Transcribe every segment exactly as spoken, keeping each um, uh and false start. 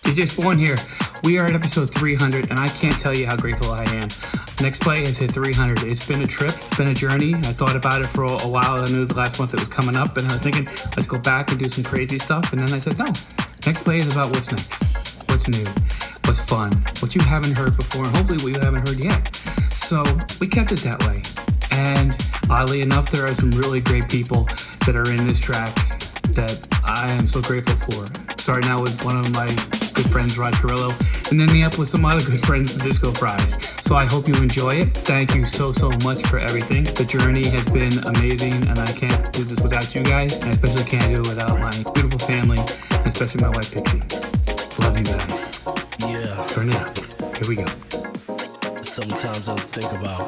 D J Spawn here. We are at episode three hundred, and I can't tell you how grateful I am. Next Play has hit three hundred. It's been a trip. It's been a journey. I thought about it for a while. I knew the last month it was coming up, and I was thinking, let's go back and do some crazy stuff. And then I said, no. Next Play is about what's next, what's new, what's fun, what you haven't heard before, and hopefully what you haven't heard yet. So we kept it that way. And oddly enough, there are some really great people that are in this track that I am so grateful for. Starting out with one of my good friends, Rod Carrillo, and ending up with some other good friends, the Disco Fries. So I hope you enjoy it. Thank you so, so much for everything. The journey has been amazing, and I can't do this without you guys, and I especially can't do it without my beautiful family, and especially my wife, Pixie. Love you guys. Yeah. Turn it up. Here we go. Sometimes I think about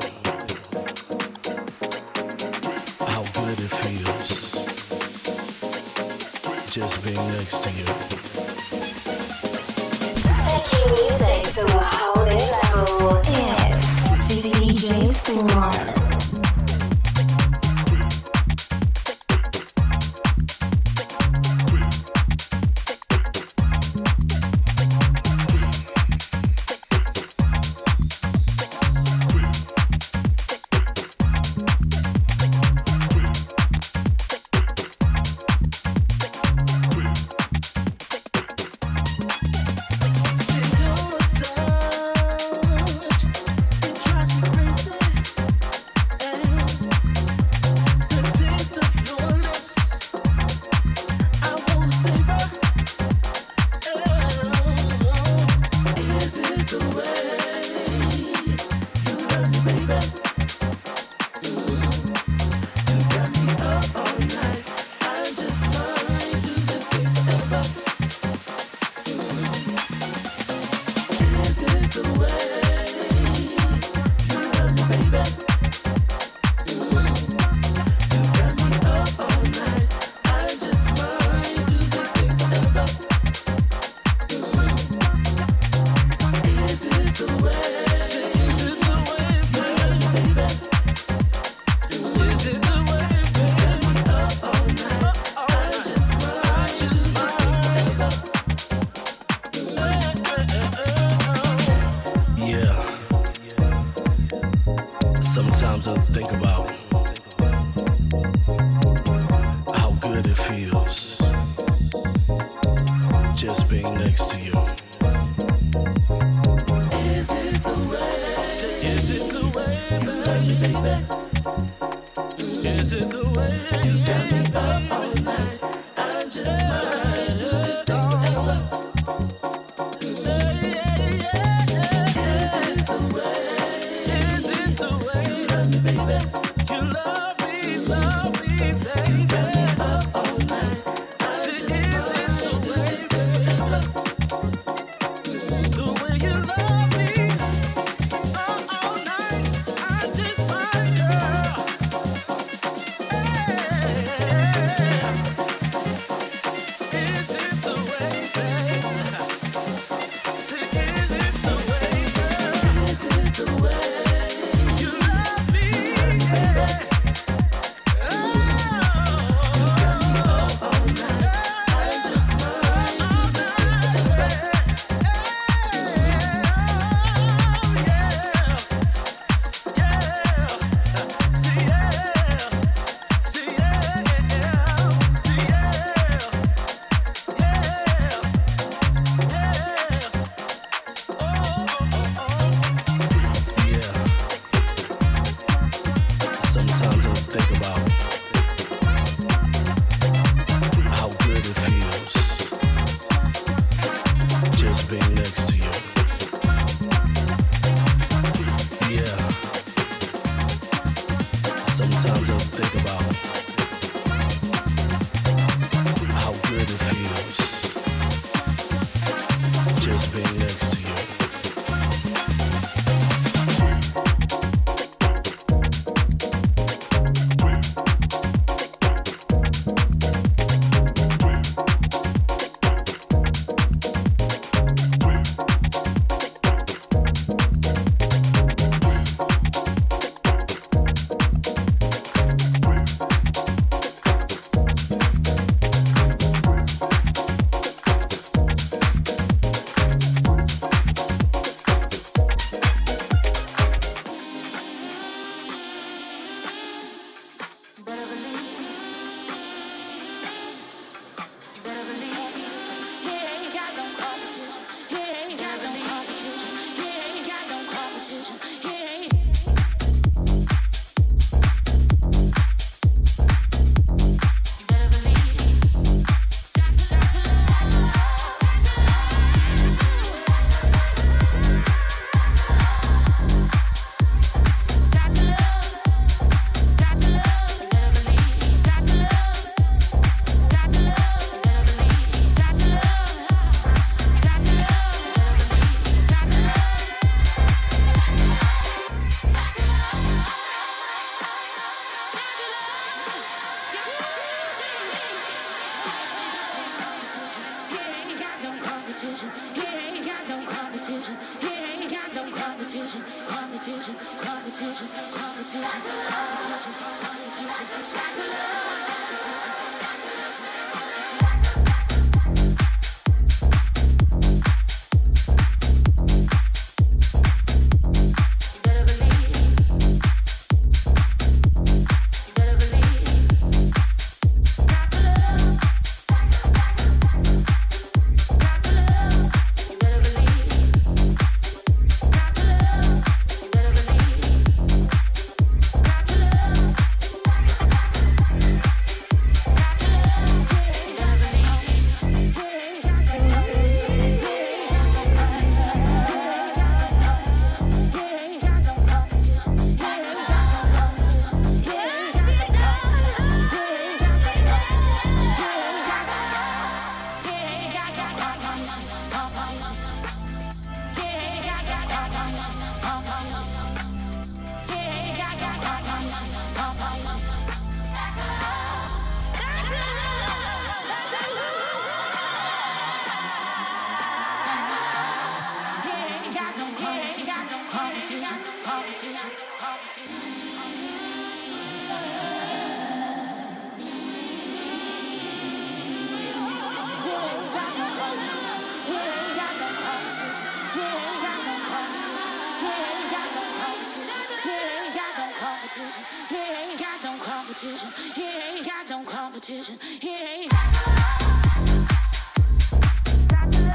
how good it feels just being next to you. Taking music to a whole new level. It's D J Spawn. Sometimes I think about how good it feels just being next to you. Is it the way? Is it the way, you got me, baby? Is it the way? You got me up all night. I just might do this thing forever. Is it the way? You love me, love me, baby. You got me up all night. I just might do this thing forever. The way you love me all, all night. I just might, girl. Hey. Is it the way, babe? Say, is it the way, girl? Is it the way? competition. He ain't got no competition. He ain't got no competition. Competition, competition, competition, competition, competition.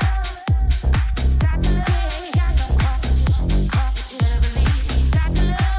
Got to love.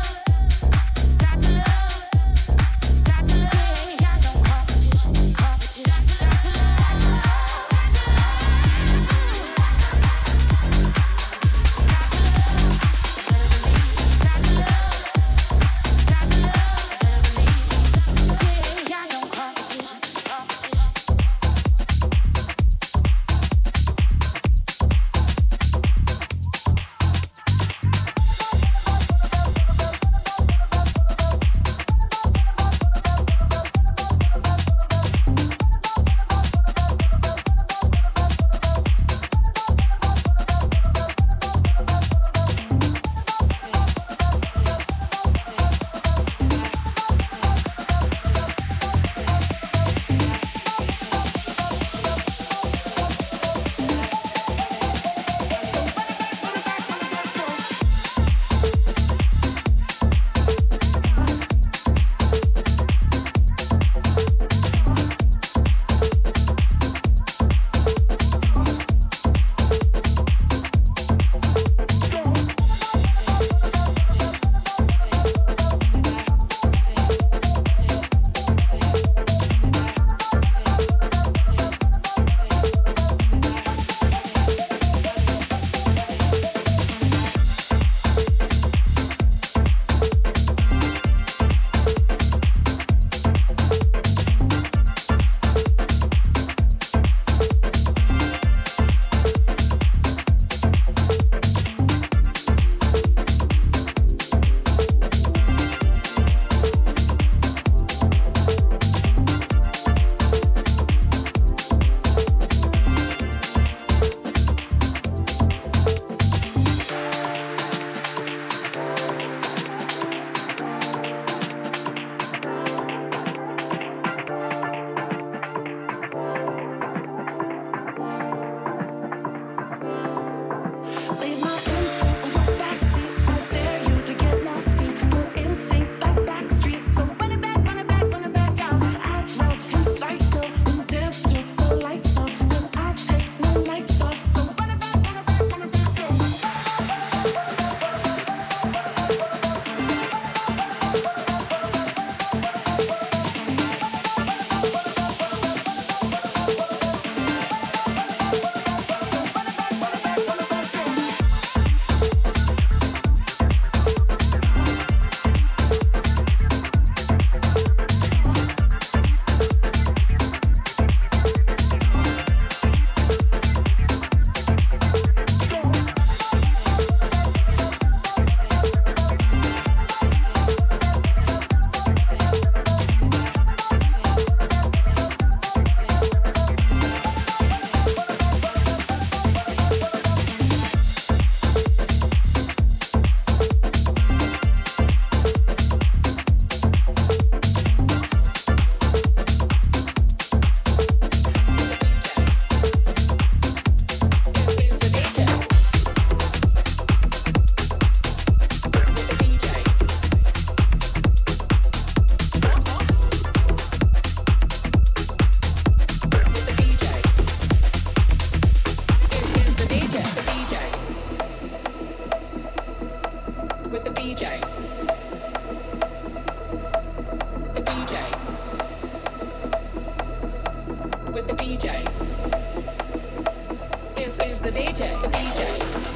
the D J. The D J.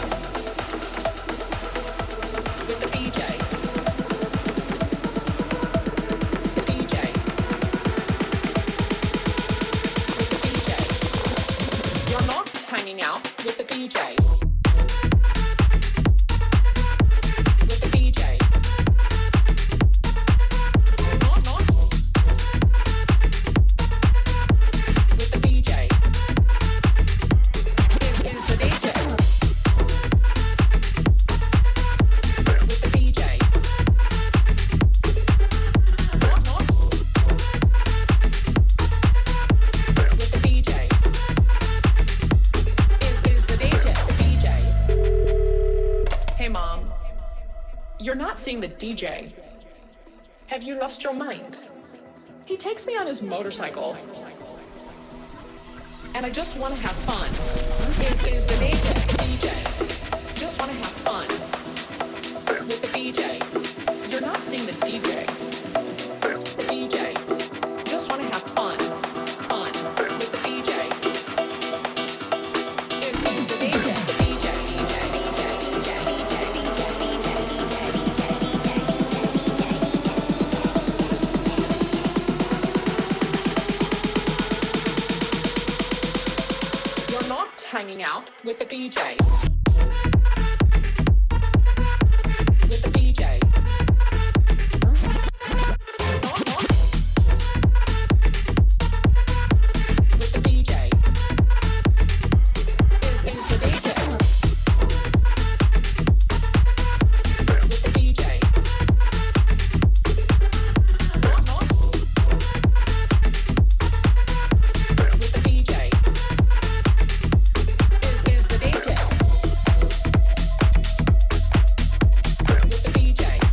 With the D J. The D J. With the D J. You're not hanging out with the D J. With the D J. Not, not. With the D J. This is the D J. With the D J. Not, not. With the D J. This is the D J. D J. Hey mom, you're not seeing the D J. Have you lost your mind? He takes me on his motorcycle. And I just want to have fun. This is the D J. D J. Just want to have fun. With the D J. You're not seeing the D J. The D J. Just want to have fun. Fun. With the D J. This is the D J. The D J. D J. D J. D J. D J. D J. You're not hanging out with the D J. With the D J. Not, not. With the D J. This is the D J. With the D J. Not, not. With the D J. This is the D J. With the D J.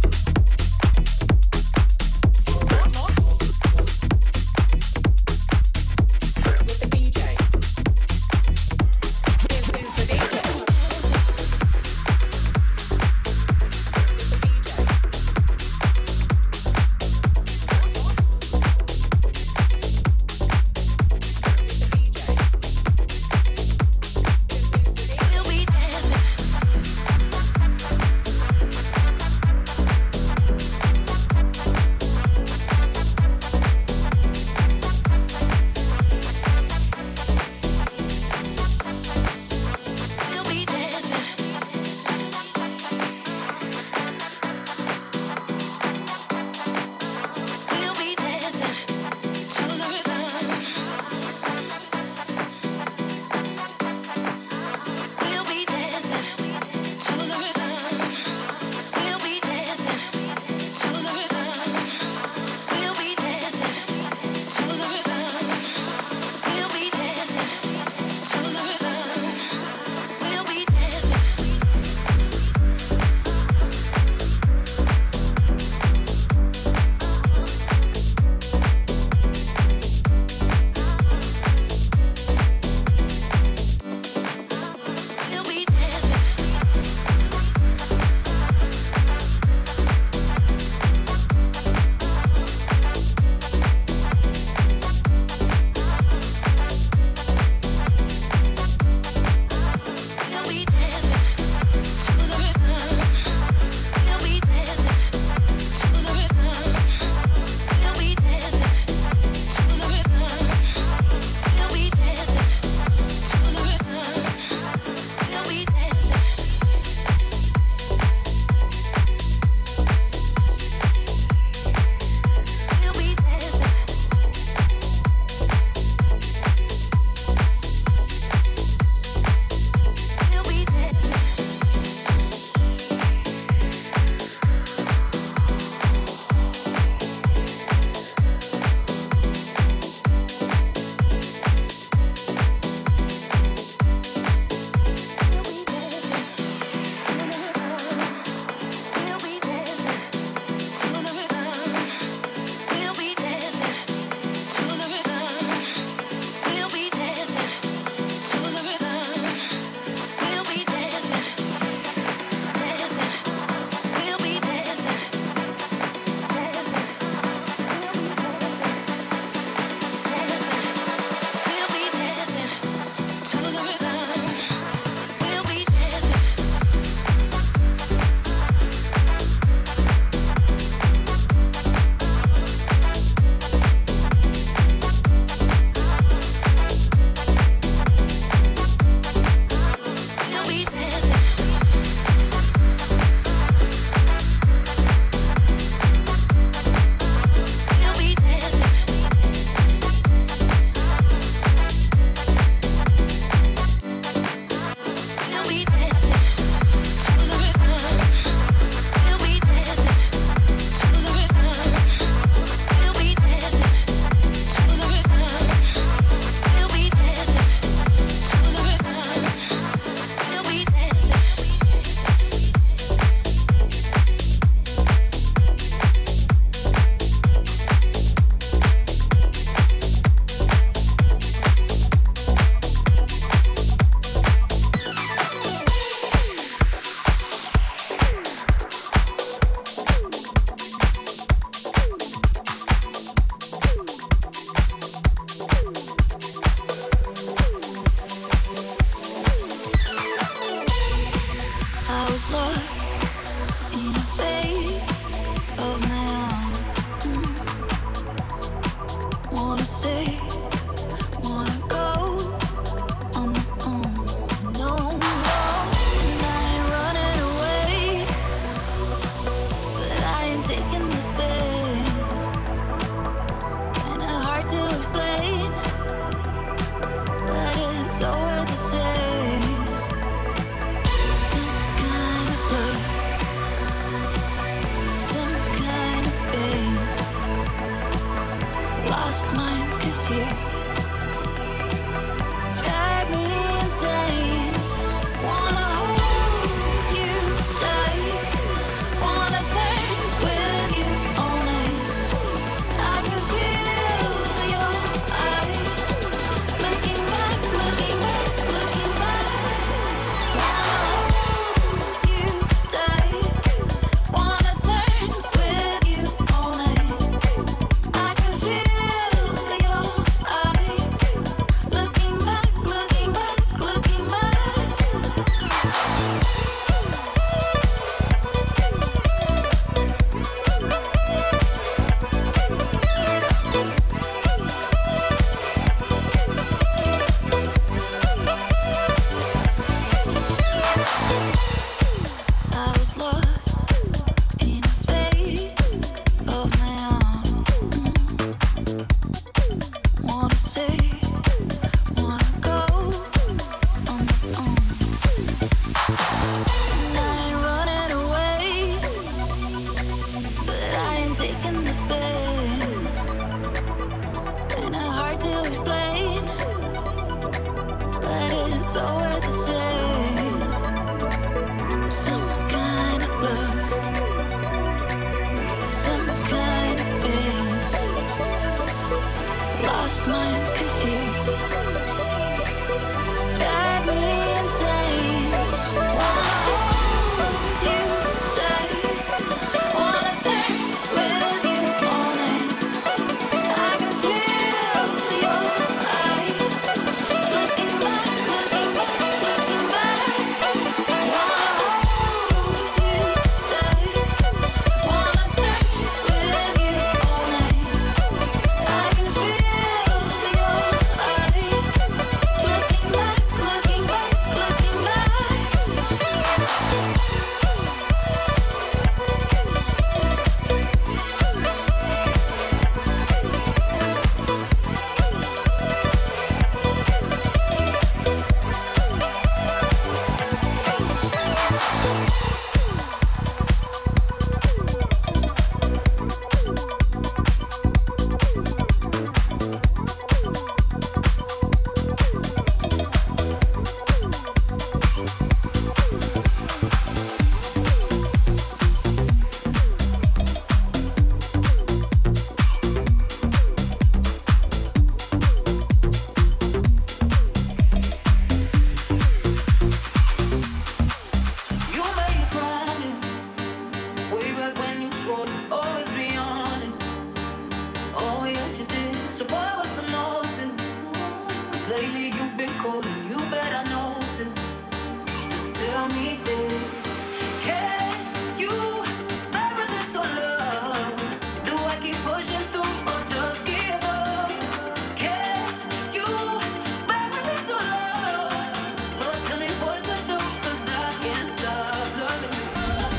tell me this. Can you spare a little love? Do I keep pushing through or just give up? Can you spare a little love? Lord, tell me what to do, 'cause I can't stop loving you.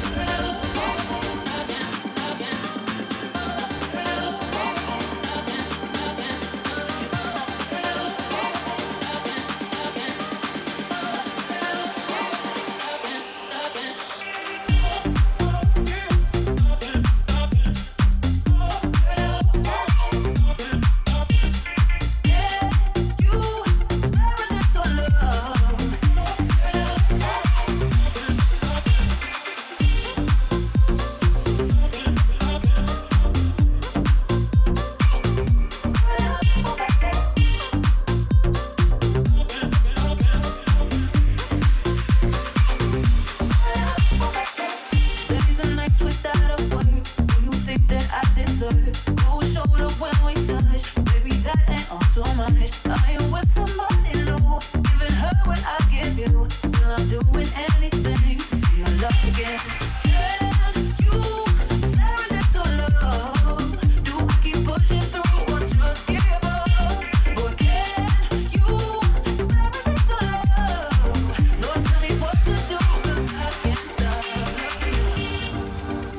Days and nights without a word. Do you think that I deserve cold shoulder when we touch? Baby, that ain't all too much. I am with somebody new, giving her what I give you. Till I'm doing anything to feel love again. Can you spare a little love? Do I keep pushing through or just give up? Or can you spare a little love? Lord, tell me what to do, 'cause I can't stop loving you.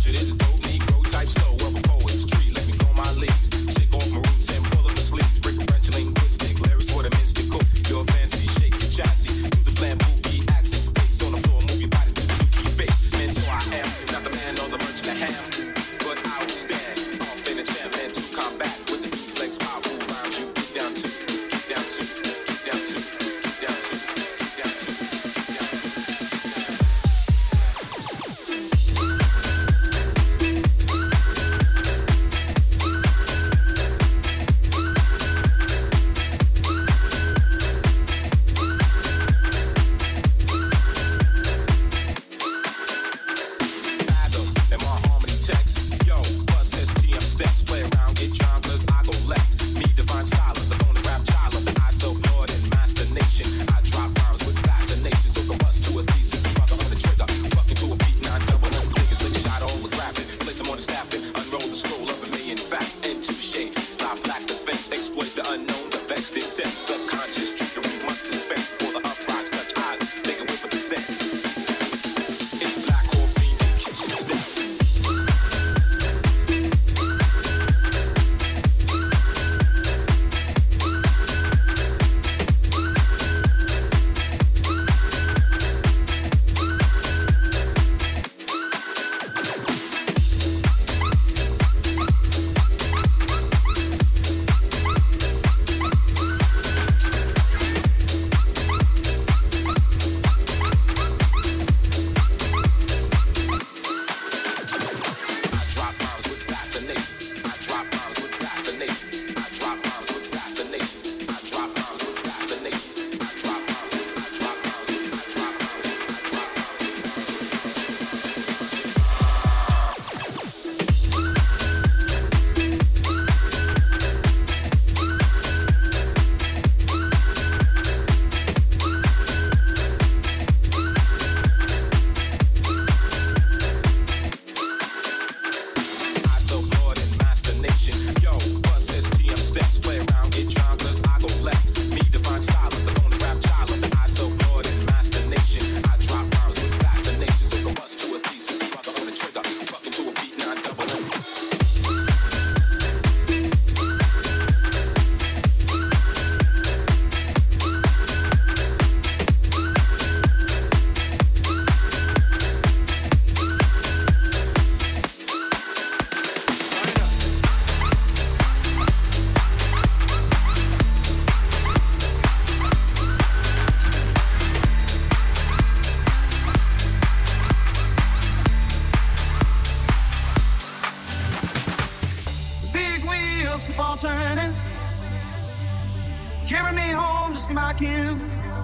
Carry me home just like you.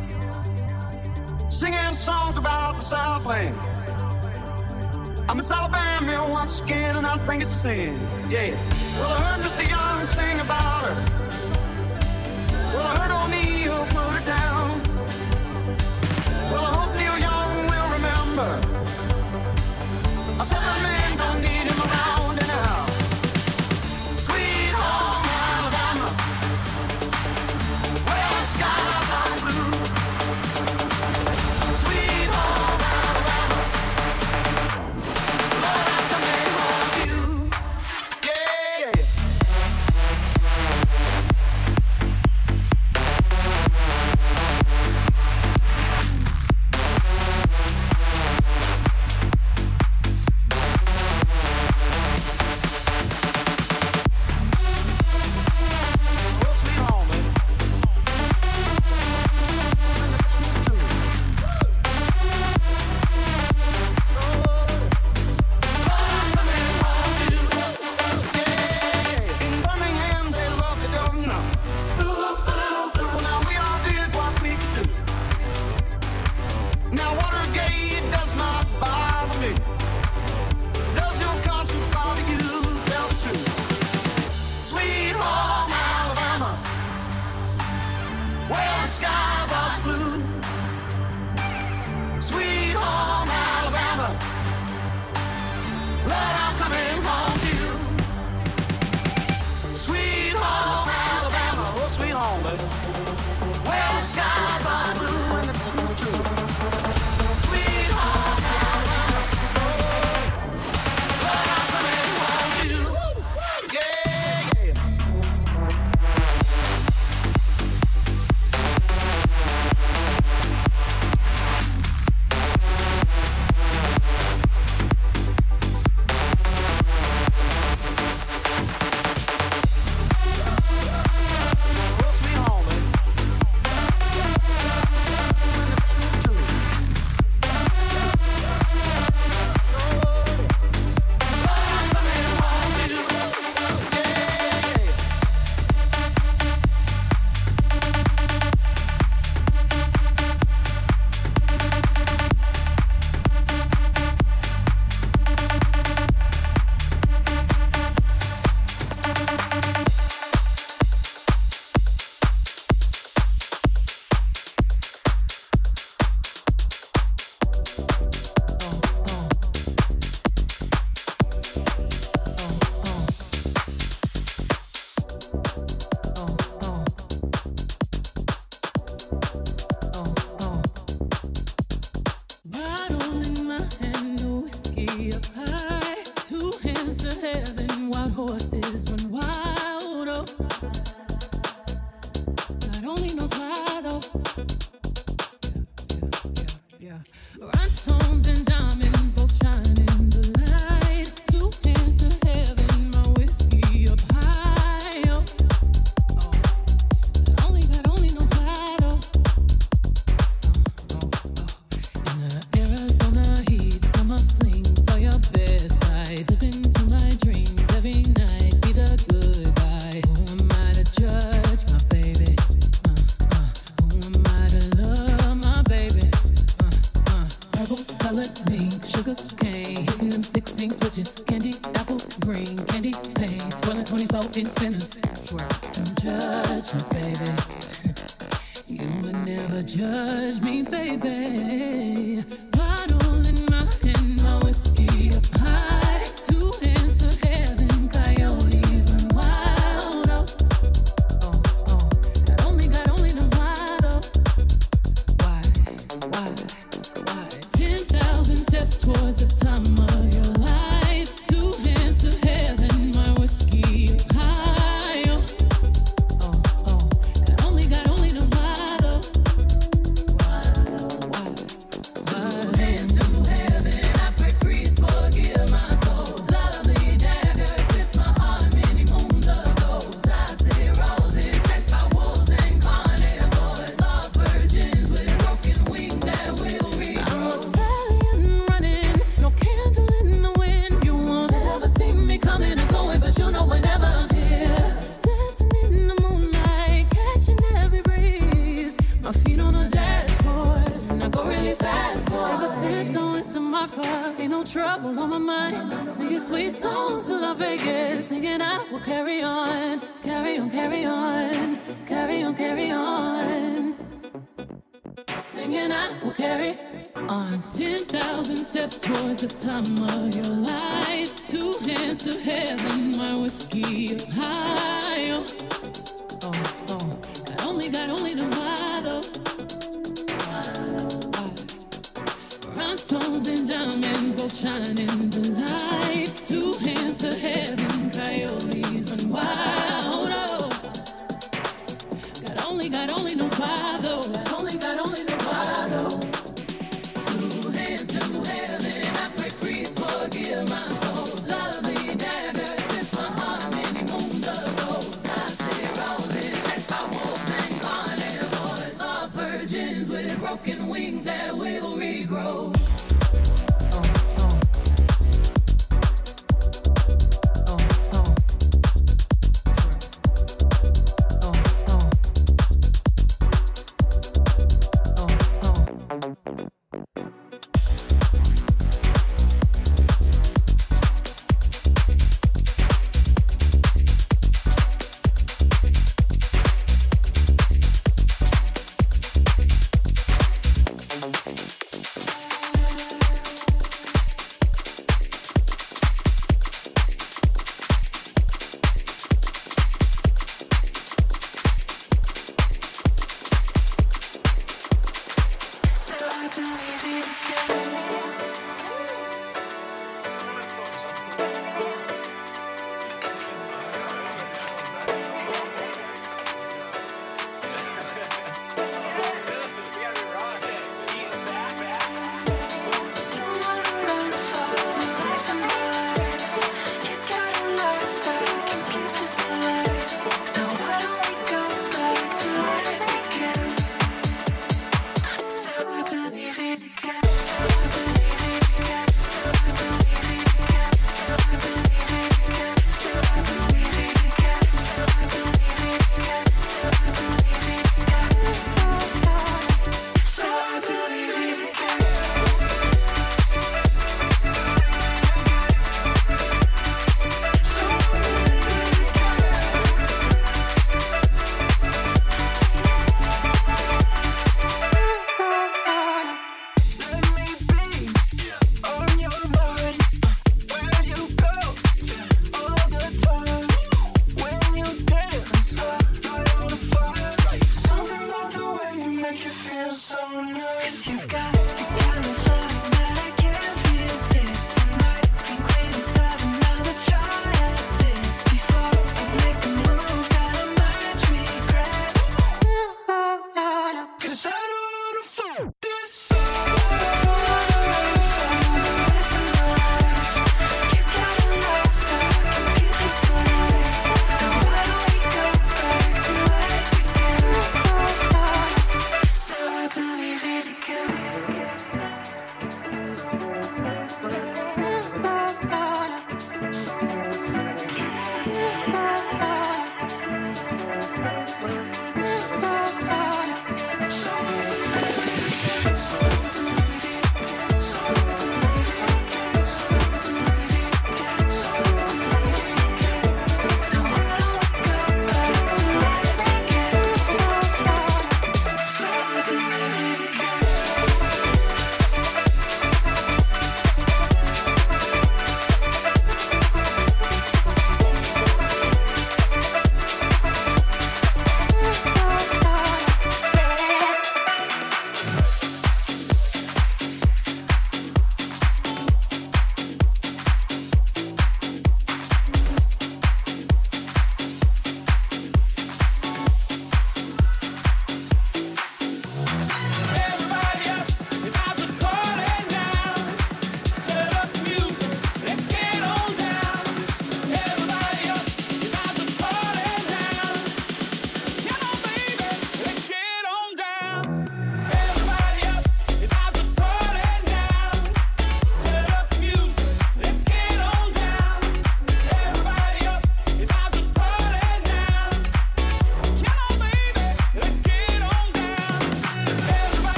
Singing songs about the Southland. I'm in Alabama once again, and I think it's a sin. Yes. Well, I heard Mister Young sing about her. Well, I heard O'Neal put her down. Well, I hope Neil Young will remember. I said that man don't need him around anyhow. Sweet home Alabama, where the skies are blue. Sweet home Alabama, Lord, I can make home to you. Yeah, yeah, yeah. whiskey up high, two hands to heaven, wild horses run wild. Oh, God only knows why though. Yeah, yeah, yeah. Rhinestones and diamonds both shine in the light. Two hands to heaven, my whiskey up high. Oh, oh. God only, God only knows why though. Oh, oh, oh. In the Arizona heat, summer fling, saw your bedside, slip into my dreams every night. Be the good guy. Who am I to judge my baby? Uh, uh. Who am I to love my baby? Uh, uh. Purple colored pink, sugar cane, hitting them sixteen switches, candy apple green, candy paint, swirling twenty-four inch spinners. Don't judge me, baby. You would never judge me, baby. Bottle in my hand, my whiskey up high. Two hands to heaven, coyotes run wild. Oh, oh, oh. God only, God only knows why though. Why, why, why? Ten thousand steps towards the time of your life. Two hands to heaven, my whiskey up high. Oh, oh, oh. God only, God only knows why though. Why, why, why? Two hands to heaven, I pray please forgive my soul. Lovely daggers, kiss my heart many moons ago. Toxic roses, chased by wolves and carnivores. Lost virgins with broken wings that will regrow. I'm a stallion running, no candle in the wind. You won't ever see me coming or going, but you know whenever I'm here. Dancing in the moonlight, catching every breeze. My feet on the dashboard, and I go really fast, boy. Ever since I went to my far, ain't no trouble on my mind. Singing sweet songs till I forget. Singing I will carry on, carry on, carry on, carry on, carry on. Singing I will carry on. Ten thousand steps towards the time of your life. Two hands to heaven, my whiskey up high. Oh, oh, oh. God only, God only knows why though. Rhinestones and diamonds both shine in the light. Two hands to heaven, coyotes run wild. Oh, God only, God only knows why though. God only, God only knows why though. Two hands to heaven, I pray please forgive my soul. Lovely daggers, kiss my heart many moons ago. Toxic roses, chased by wolves and carnivores. Lost virgins with broken wings that will regrow. Oh, oh.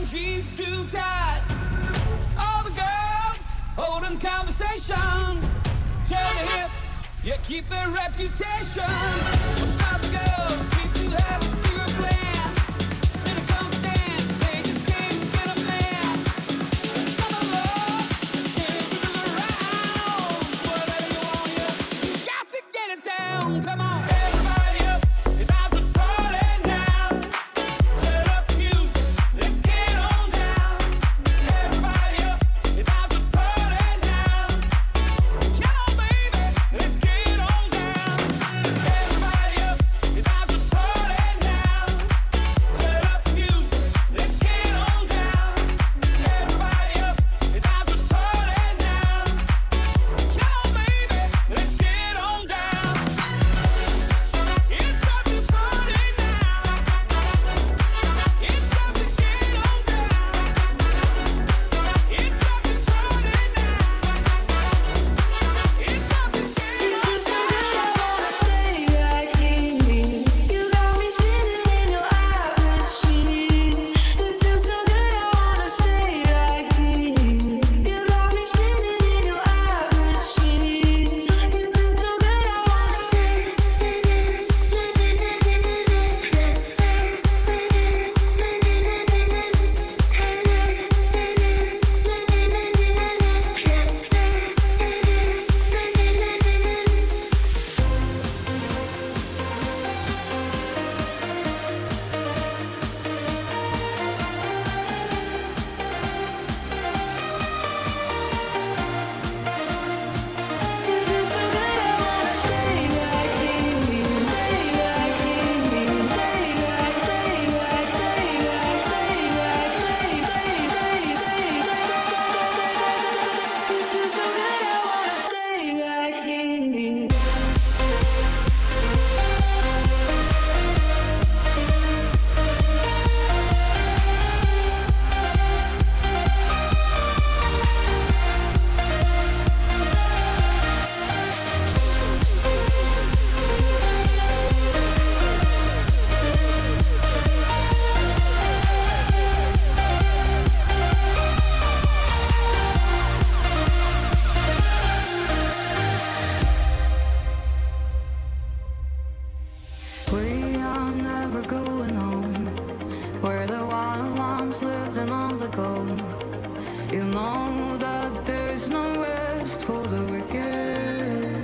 jeans too tight. All the girls holding conversation. Turn the hip, you keep their reputation. Most of the girls seem to have a secret plan. Then it comes dance, they just can't get a man. And some of us just can't figure it around. Whatever you want, you, you got to get it down. Come on, everybody up, it's time to party now. Turn up the music, let's get on down. Everybody up, it's time to party now. Come on, baby, let's get on down. Everybody up, it's time to party now. Turn up the music, let's get on down. Everybody up, it's time to party now. Come on, baby, let's get on down. It's time to party now. It's time to get on down. It's time to party now. It's time to get on We are never going home. We're the wild ones living on the go. You know that there's no rest for the wicked.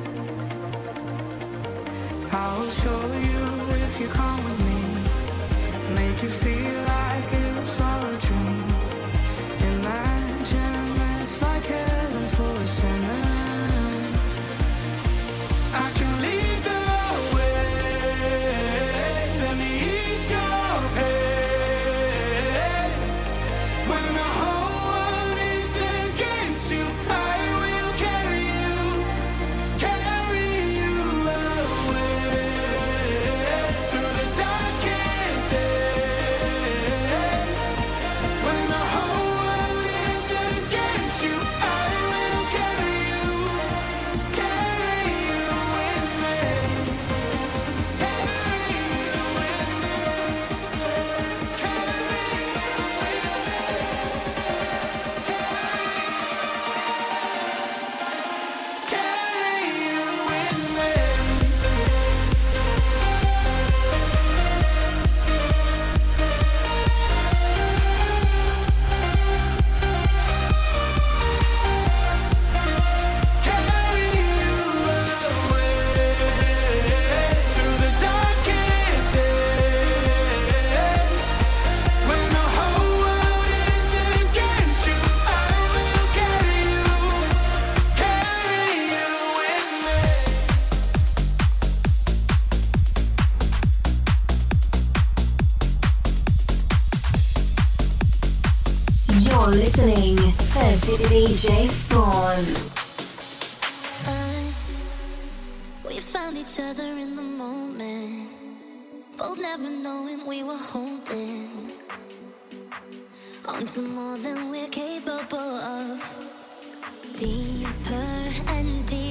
I'll show you if you come with me. Make you feel like it was all a dream. Imagine it's like heaven for a sinner. I can lead the way. Let me ease your pain. When the whole world is against you, I will carry you, carry you away through the darkest days. When the whole world is against you, I will carry you, carry you with me, carry you with me, carry carry you with me. Carry you away through the darkest days. When the whole world is against you, I will carry you, carry you with me. You're listening to D J Spawn. Us, we found each other in the moment, both never knowing we were holding onto more than we're capable of. Deeper and deeper